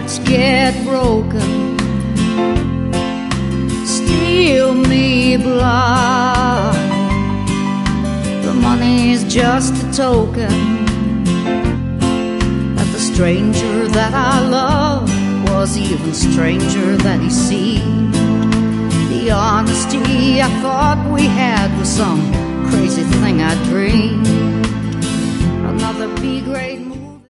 hearts get broken, steal me blind. The money's just a token that the stranger that I love was even stranger than he seemed. The honesty I thought we had was some crazy thing I dreamed. Another B-grade